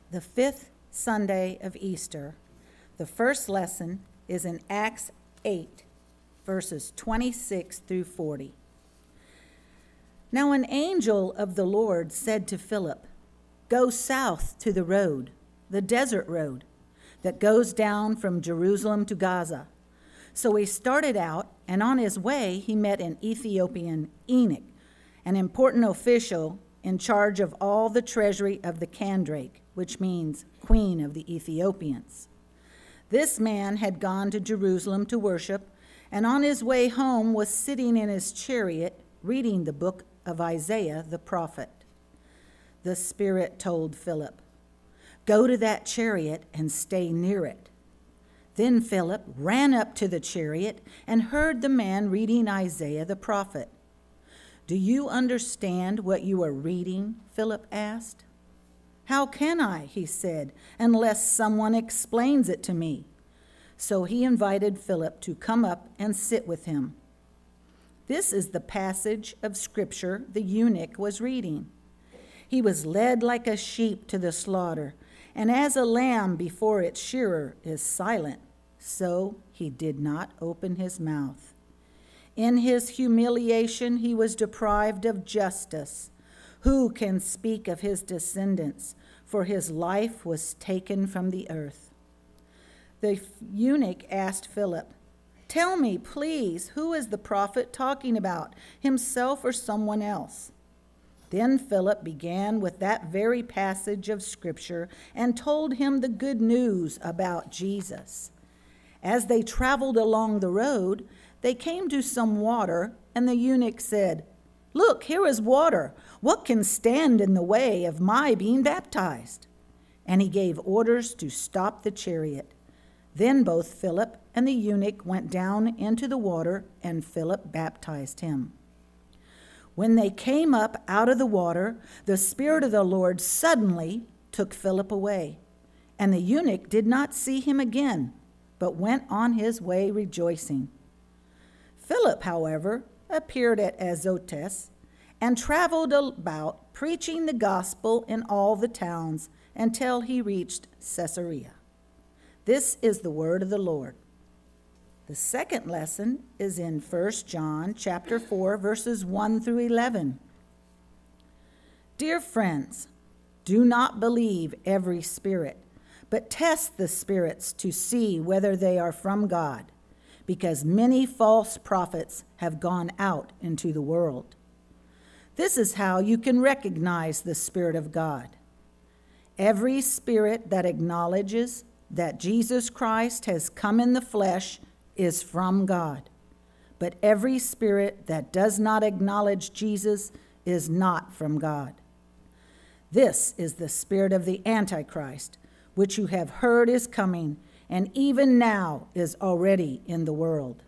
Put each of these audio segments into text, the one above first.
the fifth Sunday of Easter. The first lesson is in Acts 8, verses 26 through 40. Now an angel of the Lord said to Philip, "Go south to the road, the desert road, that goes down from Jerusalem to Gaza." So he started out, and on his way he met an Ethiopian eunuch, an important official in charge of all the treasury of the Candrake, which means Queen of the Ethiopians. This man had gone to Jerusalem to worship, and on his way home was sitting in his chariot reading the book of Isaiah the prophet. The Spirit told Philip, "Go to that chariot and stay near it." Then Philip ran up to the chariot and heard the man reading Isaiah the prophet. "Do you understand what you are reading?" Philip asked. "How can I," he said, "unless someone explains it to me?" So he invited Philip to come up and sit with him. This is the passage of Scripture the eunuch was reading. "He was led like a sheep to the slaughter, and as a lamb before its shearer is silent, so he did not open his mouth. In his humiliation he was deprived of justice. Who can speak of his descendants? For his life was taken from the earth." The eunuch asked Philip, "Tell me, please, who is the prophet talking about, himself or someone else?" Then Philip began with that very passage of Scripture and told him the good news about Jesus. As they traveled along the road, they came to some water, and the eunuch said, "Look, here is water. What can stand in the way of my being baptized?" And he gave orders to stop the chariot. Then both Philip and the eunuch went down into the water, and Philip baptized him. When they came up out of the water, the Spirit of the Lord suddenly took Philip away, and the eunuch did not see him again, but went on his way rejoicing. Philip, however, appeared at Azotus and traveled about, preaching the gospel in all the towns until he reached Caesarea. This is the word of the Lord. The second lesson is in 1 John chapter 4, verses 1 through 11. Dear friends, do not believe every spirit, but test the spirits to see whether they are from God, because many false prophets have gone out into the world. This is how you can recognize the Spirit of God. Every spirit that acknowledges that Jesus Christ has come in the flesh is from God, but every spirit that does not acknowledge Jesus is not from God. This is the spirit of the Antichrist, which you have heard is coming, and even now is already in the world.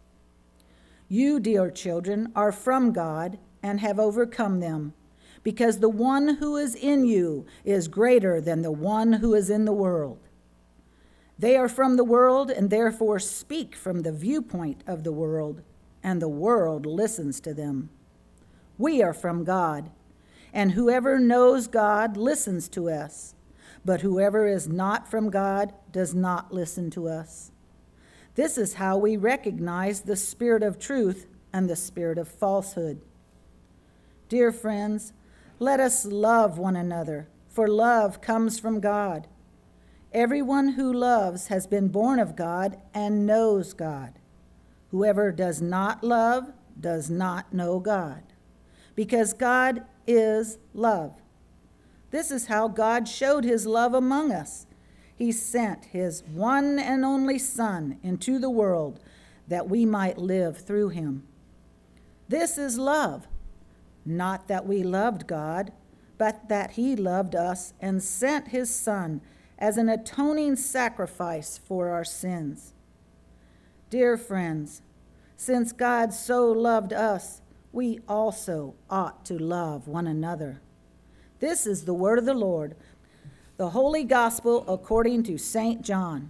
You, dear children, are from God and have overcome them, because the one who is in you is greater than the one who is in the world. They are from the world and therefore speak from the viewpoint of the world, and the world listens to them. We are from God, and whoever knows God listens to us. But whoever is not from God does not listen to us. This is how we recognize the spirit of truth and the spirit of falsehood. Dear friends, let us love one another, for love comes from God. Everyone who loves has been born of God and knows God. Whoever does not love does not know God, because God is love. This is how God showed his love among us. He sent his one and only Son into the world that we might live through him. This is love, not that we loved God, but that he loved us and sent his Son as an atoning sacrifice for our sins. Dear friends, since God so loved us, we also ought to love one another. This is the word of the Lord, the Holy Gospel according to St. John.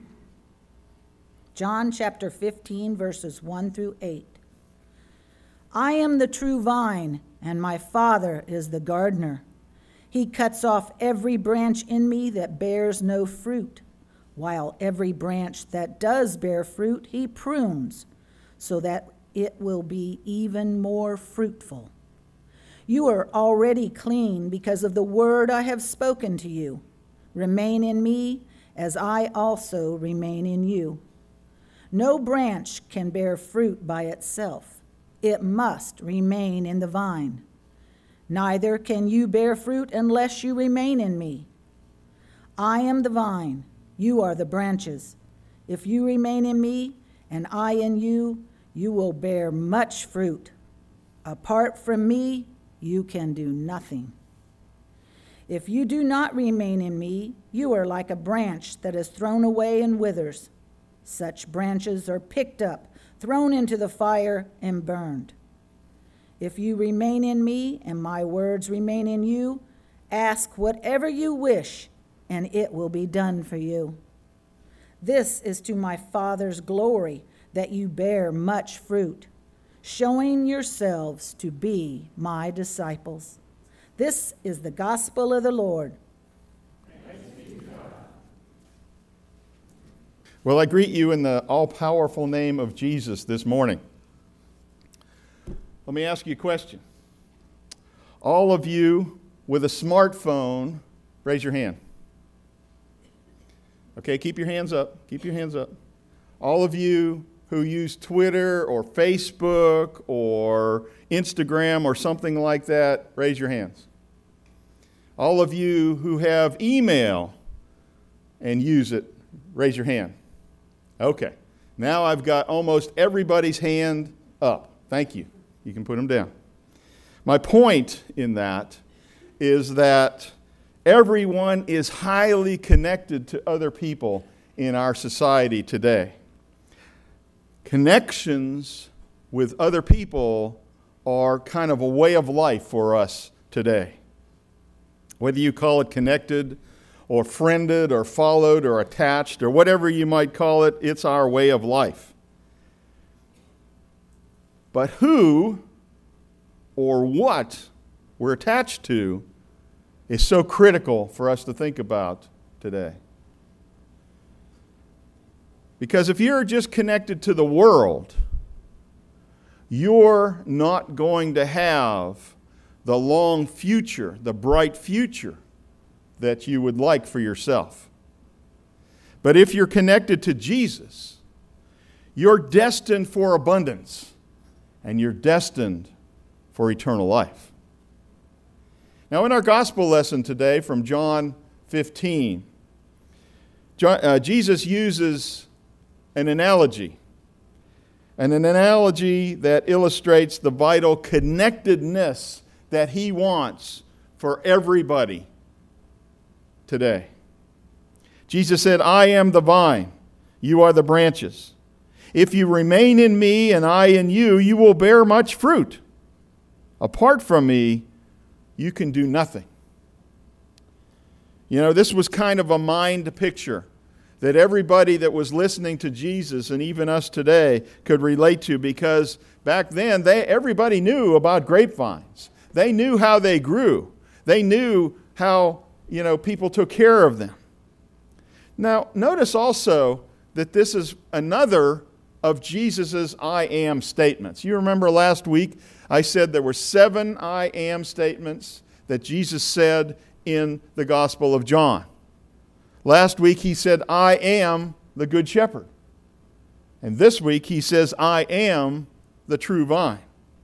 John chapter 15, verses 1 through 8. I am the true vine, and my Father is the gardener. He cuts off every branch in me that bears no fruit, while every branch that does bear fruit he prunes, so that it will be even more fruitful. You are already clean because of the word I have spoken to you. Remain in me, as I also remain in you. No branch can bear fruit by itself. It must remain in the vine. Neither can you bear fruit unless you remain in me. I am the vine, you are the branches. If you remain in me, and I in you, you will bear much fruit. Apart from me, you can do nothing. If you do not remain in me, you are like a branch that is thrown away and withers. Such branches are picked up, thrown into the fire, and burned. If you remain in me, and my words remain in you, ask whatever you wish, and it will be done for you. This is to my Father's glory, that you bear much fruit, showing yourselves to be my disciples. This is the gospel of the Lord. Well, I greet you in the all-powerful name of Jesus this morning. Let me ask you a question. All of you with a smartphone, raise your hand. Okay, keep your hands up. Keep your hands up. All of you who use Twitter or Facebook or Instagram or something like that, raise your hands. All of you who have email and use it, raise your hand. Okay, now I've got almost everybody's hand up. Thank you. You can put them down. My point in that is that everyone is highly connected to other people in our society today. Connections with other people are kind of a way of life for us today. Whether you call it connected or friended or followed or attached or whatever you might call it, it's our way of life. But who or what we're attached to is so critical for us to think about today. Because if you're just connected to the world, you're not going to have the long future, the bright future that you would like for yourself. But if you're connected to Jesus, you're destined for abundance, and you're destined for eternal life. Now, in our gospel lesson today from John 15, Jesus uses an analogy that illustrates the vital connectedness that he wants for everybody today. Jesus said, I am the vine, you are the branches. If you remain in me and I in you, you will bear much fruit. Apart from me, you can do nothing. You know, this was kind of a mind picture that everybody that was listening to Jesus and even us today could relate to, because back then everybody knew about grapevines. They knew how they grew. They knew how, people took care of them. Now, notice also that this is another of Jesus' I am statements. You remember last week I said there were 7 I am statements that Jesus said in the Gospel of John. Last week he said, I am the good shepherd. And this week he says, I am the true vine.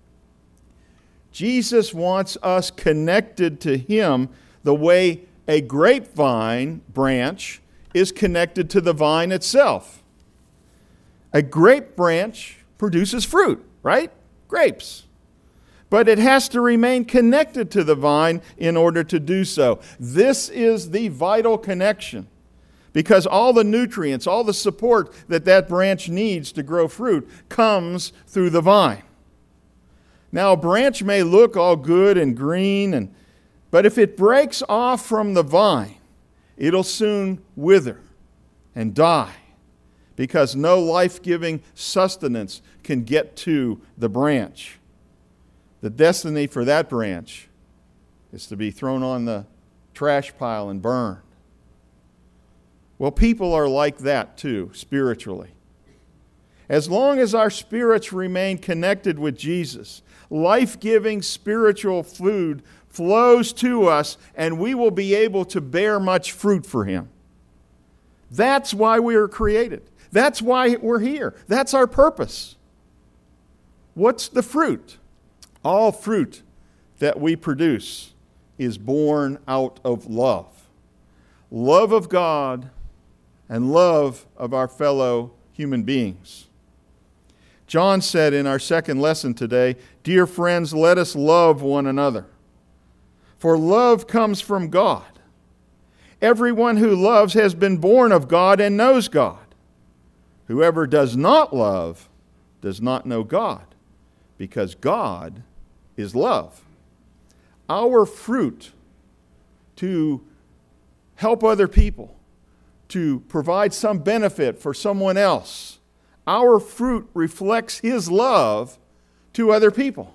Jesus wants us connected to him the way a grapevine branch is connected to the vine itself. A grape branch produces fruit, right? Grapes. But it has to remain connected to the vine in order to do so. This is the vital connection, because all the nutrients, all the support that branch needs to grow fruit comes through the vine. Now, a branch may look all good and green, but if it breaks off from the vine, it'll soon wither and die, because no life-giving sustenance can get to the branch. The destiny for that branch is to be thrown on the trash pile and burned. Well, people are like that too, spiritually. As long as our spirits remain connected with Jesus, life-giving spiritual food flows to us, and we will be able to bear much fruit for Him. That's why we are created. That's why we're here. That's our purpose. What's the fruit? All fruit that we produce is born out of love. Love of God and love of our fellow human beings. John said in our second lesson today, "Dear friends, let us love one another. For love comes from God. Everyone who loves has been born of God and knows God. Whoever does not love does not know God, because God is love." Our fruit to help other people, to provide some benefit for someone else, our fruit reflects His love to other people.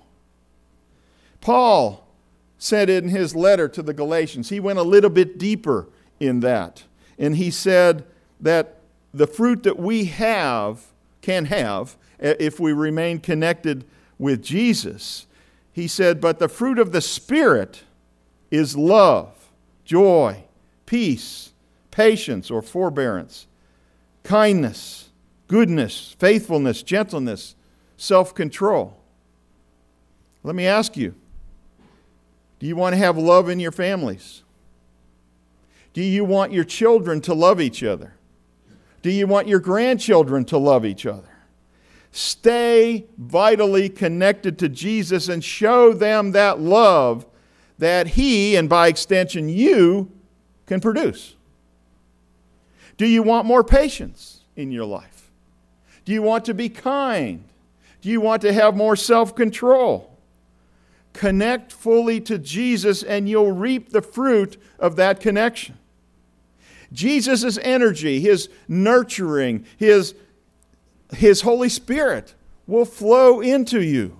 Paul said in his letter to the Galatians, he went a little bit deeper in that. And he said that the fruit that we can have, if we remain connected with Jesus, he said, but the fruit of the Spirit is love, joy, peace, patience or forbearance, kindness, goodness, faithfulness, gentleness, self-control. Let me ask you, do you want to have love in your families? Do you want your children to love each other? Do you want your grandchildren to love each other? Stay vitally connected to Jesus and show them that love that He, and by extension you, can produce. Do you want more patience in your life? Do you want to be kind? Do you want to have more self-control? Connect fully to Jesus and you'll reap the fruit of that connection. Jesus' energy, His nurturing, His Holy Spirit will flow into you.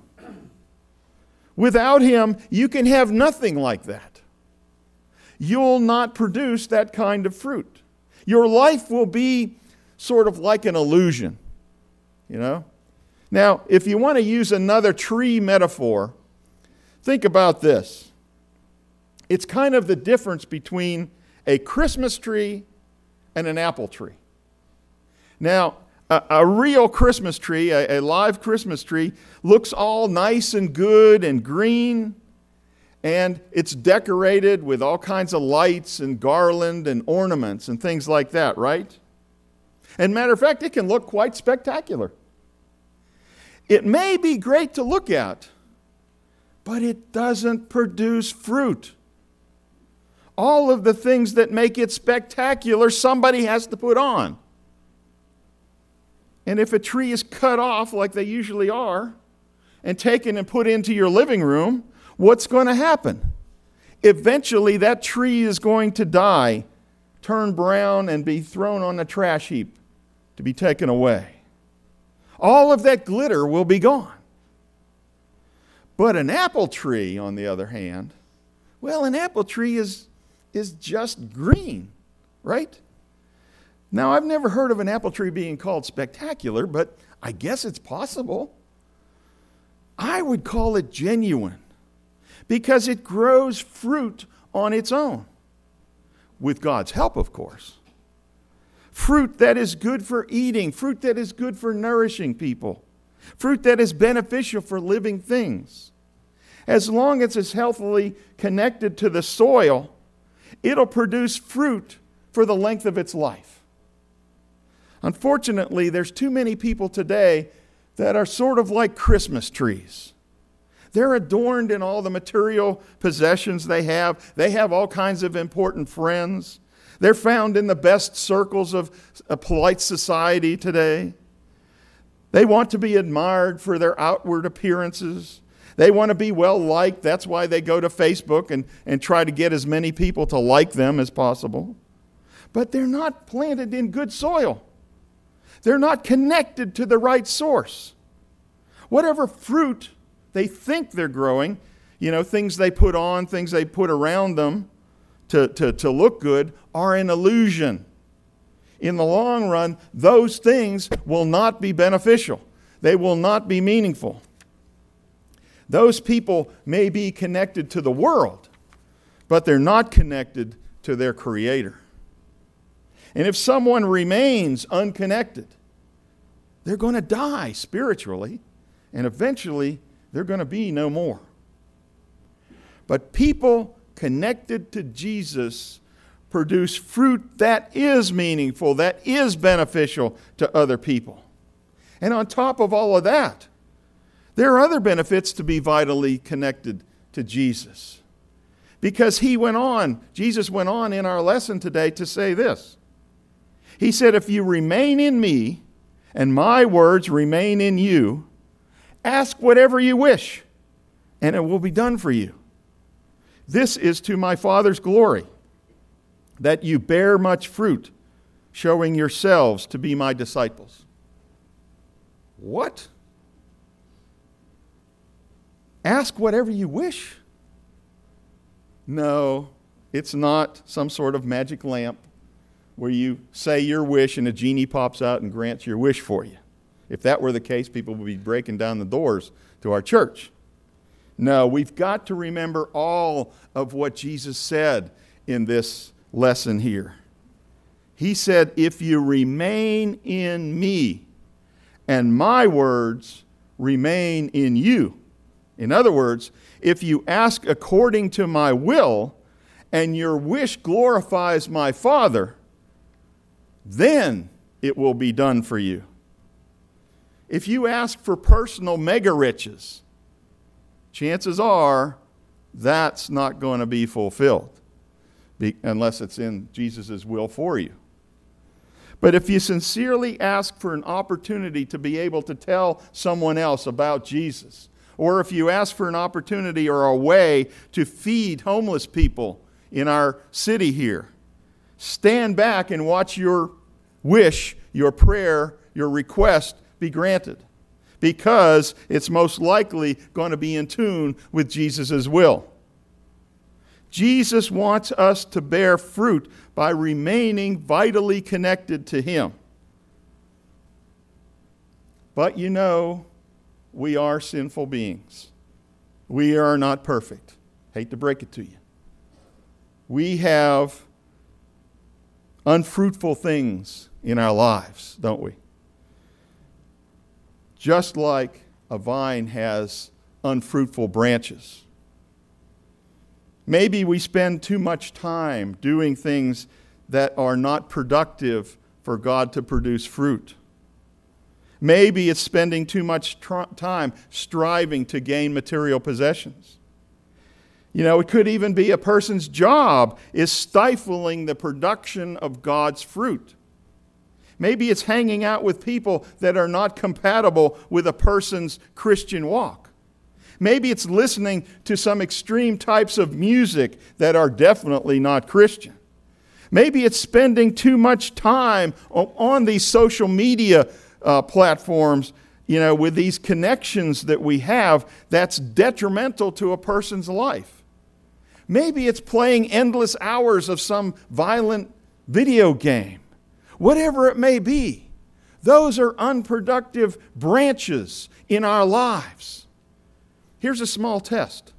Without Him, you can have nothing like that. You'll not produce that kind of fruit. Your life will be sort of like an illusion, you know? Now, if you want to use another tree metaphor, think about this. It's kind of the difference between a Christmas tree and an apple tree. Now, a real Christmas tree, a live Christmas tree, looks all nice and good and green, and it's decorated with all kinds of lights and garland and ornaments and things like that, right? And matter of fact, it can look quite spectacular. It may be great to look at, but it doesn't produce fruit. All of the things that make it spectacular, somebody has to put on. And if a tree is cut off, like they usually are, and taken and put into your living room, what's going to happen? Eventually, that tree is going to die, turn brown, and be thrown on a trash heap to be taken away. All of that glitter will be gone. But an apple tree, on the other hand, well, an apple tree is just green, right? Now, I've never heard of an apple tree being called spectacular, but I guess it's possible. I would call it genuine because it grows fruit on its own, with God's help, of course. Fruit that is good for eating, fruit that is good for nourishing people, fruit that is beneficial for living things. As long as it's healthily connected to the soil, it'll produce fruit for the length of its life. Unfortunately, there's too many people today that are sort of like Christmas trees. They're adorned in all the material possessions they have. They have all kinds of important friends. They're found in the best circles of a polite society today. They want to be admired for their outward appearances. They want to be well liked. That's why they go to Facebook and try to get as many people to like them as possible. But they're not planted in good soil. They're not connected to the right source. Whatever fruit they think they're growing, things they put on, things they put around them to look good are an illusion. In the long run, those things will not be beneficial. They will not be meaningful. Those people may be connected to the world, but they're not connected to their Creator. And if someone remains unconnected, they're going to die spiritually, and eventually they're going to be no more. But people connected to Jesus produce fruit that is meaningful, that is beneficial to other people. And on top of all of that, there are other benefits to be vitally connected to Jesus. Because Jesus went on in our lesson today to say this. He said, if you remain in me and my words remain in you, ask whatever you wish, and it will be done for you. This is to my Father's glory, that you bear much fruit, showing yourselves to be my disciples. What? Ask whatever you wish? No, it's not some sort of magic lamp where you say your wish and a genie pops out and grants your wish for you. If that were the case, people would be breaking down the doors to our church. No, we've got to remember all of what Jesus said in this lesson here. He said, if you remain in me and my words remain in you. In other words, if you ask according to my will and your wish glorifies my Father, then it will be done for you. If you ask for personal mega riches, chances are that's not going to be fulfilled unless it's in Jesus' will for you. But if you sincerely ask for an opportunity to be able to tell someone else about Jesus, or if you ask for an opportunity or a way to feed homeless people in our city here, stand back and watch your wish, your prayer, your request be granted, because it's most likely going to be in tune with Jesus' will. Jesus wants us to bear fruit by remaining vitally connected to Him. But you know, we are sinful beings. We are not perfect. Hate to break it to you. We have unfruitful things in our lives, don't we? Just like a vine has unfruitful branches. Maybe we spend too much time doing things that are not productive for God to produce fruit. Maybe it's spending too much time striving to gain material possessions. You know, it could even be a person's job is stifling the production of God's fruit. Maybe it's hanging out with people that are not compatible with a person's Christian walk. Maybe it's listening to some extreme types of music that are definitely not Christian. Maybe it's spending too much time on these social media platforms, you know, with these connections that we have that's detrimental to a person's life. Maybe it's playing endless hours of some violent video game. Whatever it may be, those are unproductive branches in our lives. Here's a small test.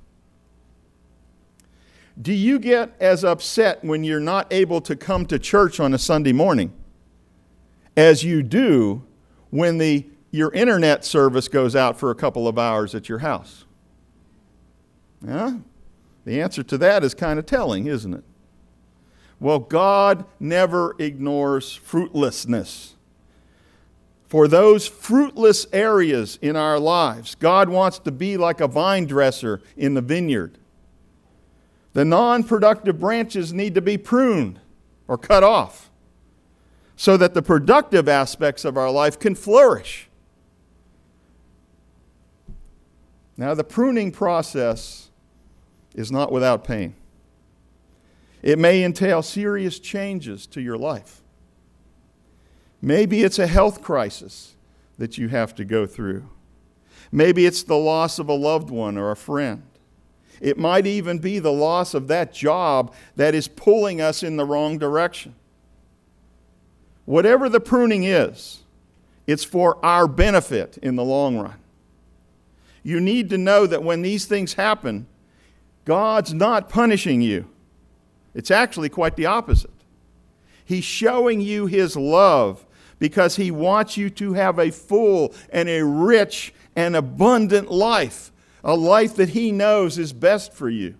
Do you get as upset when you're not able to come to church on a Sunday morning as you do when your internet service goes out for a couple of hours at your house? Yeah? The answer to that is kind of telling, isn't it? Well, God never ignores fruitlessness. For those fruitless areas in our lives, God wants to be like a vine dresser in the vineyard. The non-productive branches need to be pruned or cut off so that the productive aspects of our life can flourish. Now, the pruning process is not without pain. It may entail serious changes to your life. Maybe it's a health crisis that you have to go through. Maybe it's the loss of a loved one or a friend. It might even be the loss of that job that is pulling us in the wrong direction. Whatever the pruning is, it's for our benefit in the long run. You need to know that when these things happen, God's not punishing you. It's actually quite the opposite. He's showing you His love because He wants you to have a full and a rich and abundant life, a life that He knows is best for you.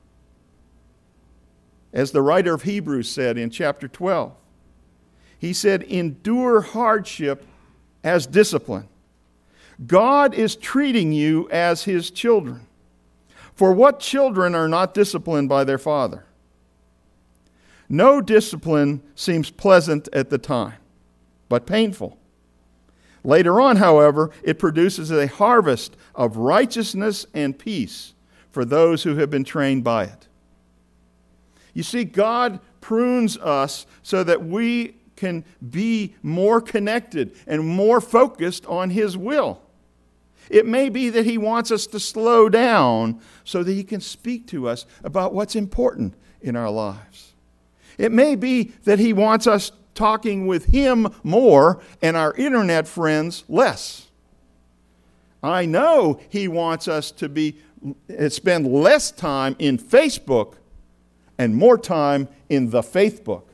As the writer of Hebrews said in chapter 12, he said, "Endure hardship as discipline. God is treating you as His children. For what children are not disciplined by their father? No discipline seems pleasant at the time, but painful. Later on, however, it produces a harvest of righteousness and peace for those who have been trained by it." You see, God prunes us so that we can be more connected and more focused on His will. It may be that He wants us to slow down so that He can speak to us about what's important in our lives. It may be that He wants us talking with Him more and our internet friends less. I know He wants us to spend less time in Facebook and more time in the Faith book.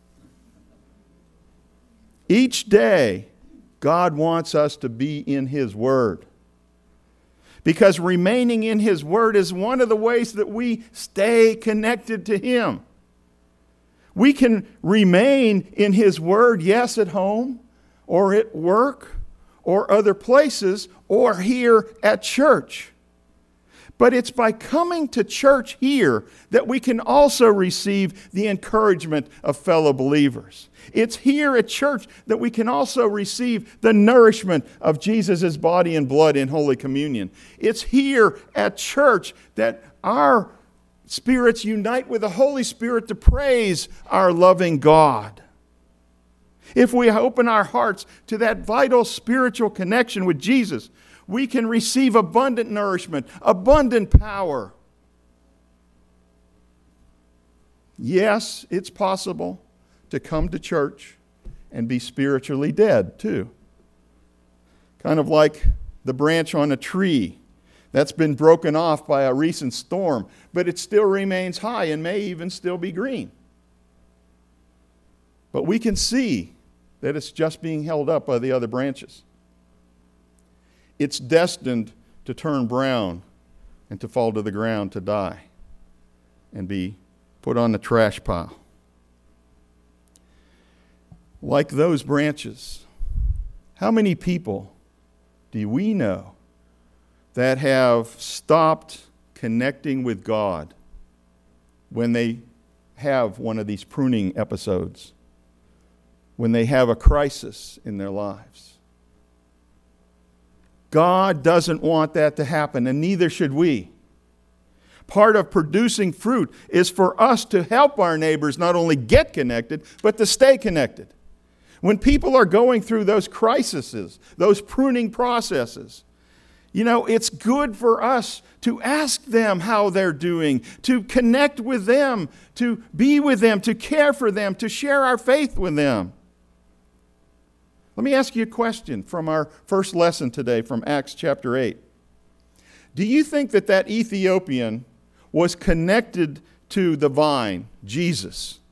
Each day, God wants us to be in His Word. Because remaining in His Word is one of the ways that we stay connected to Him. We can remain in His Word, yes, at home, or at work, or other places, or here at church. But it's by coming to church here that we can also receive the encouragement of fellow believers. It's here at church that we can also receive the nourishment of Jesus' body and blood in Holy Communion. It's here at church that our spirits unite with the Holy Spirit to praise our loving God. If we open our hearts to that vital spiritual connection with Jesus, we can receive abundant nourishment, abundant power. Yes, it's possible to come to church and be spiritually dead too. Kind of like the branch on a tree that's been broken off by a recent storm, but it still remains high and may even still be green. But we can see that it's just being held up by the other branches. It's destined to turn brown and to fall to the ground to die and be put on the trash pile. Like those branches, how many people do we know that have stopped connecting with God when they have one of these pruning episodes, when they have a crisis in their lives? God doesn't want that to happen, and neither should we. Part of producing fruit is for us to help our neighbors not only get connected, but to stay connected. When people are going through those crises, those pruning processes, it's good for us to ask them how they're doing, to connect with them, to be with them, to care for them, to share our faith with them. Let me ask you a question from our first lesson today from Acts chapter 8. Do you think that Ethiopian was connected to the vine, Jesus?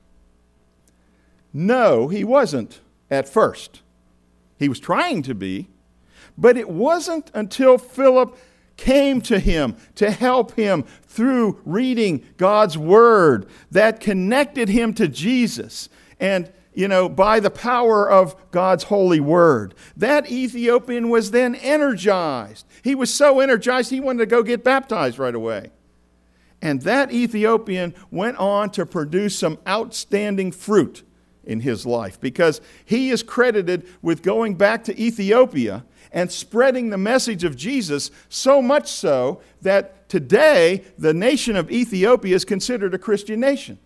No, he wasn't at first. He was trying to be, but it wasn't until Philip came to him to help him through reading God's Word that connected him to Jesus. And by the power of God's holy word. That Ethiopian was then energized. He was so energized, he wanted to go get baptized right away. And that Ethiopian went on to produce some outstanding fruit in his life, because he is credited with going back to Ethiopia and spreading the message of Jesus, so much so that today the nation of Ethiopia is considered a Christian nation.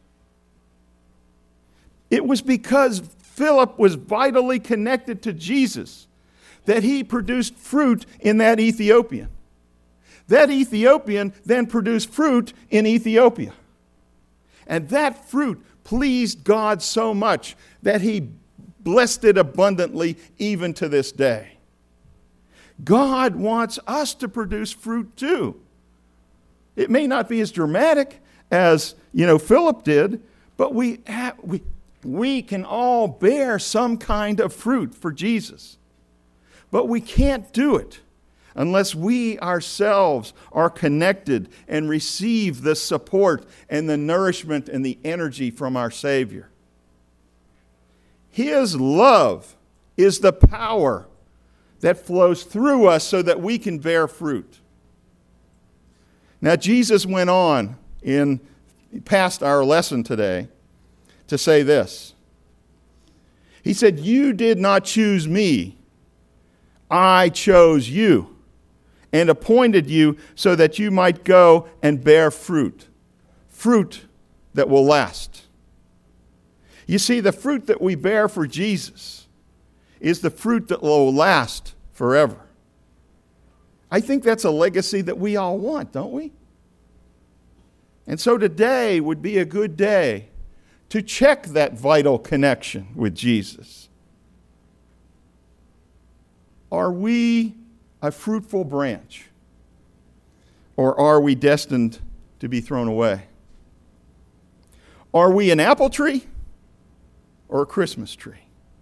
It was because Philip was vitally connected to Jesus that he produced fruit in that Ethiopian. That Ethiopian then produced fruit in Ethiopia. And that fruit pleased God so much that he blessed it abundantly even to this day. God wants us to produce fruit too. It may not be as dramatic as, Philip did, but we can all bear some kind of fruit for Jesus. But we can't do it unless we ourselves are connected and receive the support and the nourishment and the energy from our Savior. His love is the power that flows through us so that we can bear fruit. Now, Jesus went on past our lesson today to say this. He said, "You did not choose me. I chose you and appointed you so that you might go and bear fruit. Fruit that will last." You see, the fruit that we bear for Jesus is the fruit that will last forever. I think that's a legacy that we all want, don't we? And so today would be a good day to check that vital connection with Jesus. Are we a fruitful branch, or are we destined to be thrown away? Are we an apple tree or a Christmas tree?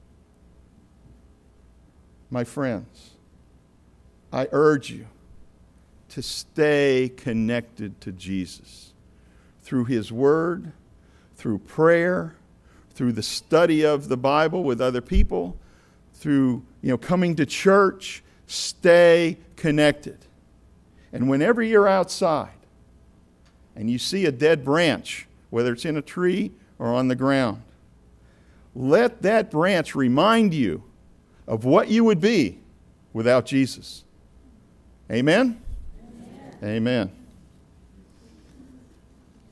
My friends, I urge you to stay connected to Jesus through His Word, through prayer, through the study of the Bible with other people, through coming to church. Stay connected. And whenever you're outside and you see a dead branch, whether it's in a tree or on the ground, let that branch remind you of what you would be without Jesus. Amen? Amen. Amen.